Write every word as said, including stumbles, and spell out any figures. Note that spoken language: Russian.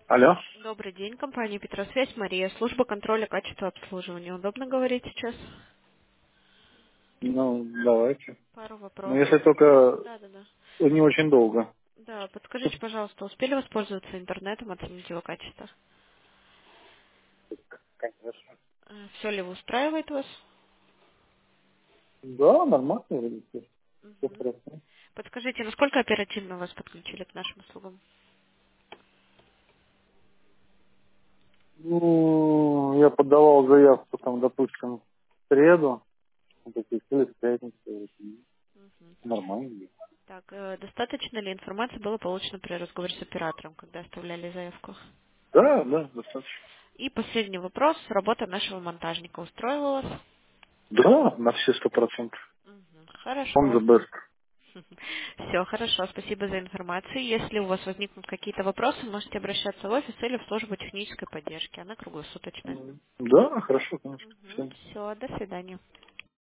Алло? Добрый день, компания Петросвязь, Мария, служба контроля качества обслуживания. Удобно говорить сейчас? Ну, давайте. Пару Ну, вопросов. если только Да, да, да. не очень долго. Да, подскажите, пожалуйста, успели воспользоваться интернетом, оценить его качество? Конечно. Все ли устраивает вас? Да, нормально вроде всё. Всё Мгм. хорошо. Подскажите, насколько оперативно вас подключили к нашим услугам? Ну, я подавал заявку там, допустим, в среду, вот эти в пятницу. вот, и Мгм. Нормально. Так, э, достаточно ли информации было получено при разговоре с оператором, когда оставляли заявку? Да, да, достаточно. И последний вопрос. Работа нашего монтажника устроила вас? Да, на все сто процентов. Мгм. Он the Хорошо. best. Все, хорошо, спасибо за информацию. Если у вас возникнут какие-то вопросы, можете обращаться в офис или в службу технической поддержки. Она круглосуточная. М, Да, хорошо, конечно. Всё. Все, до свидания.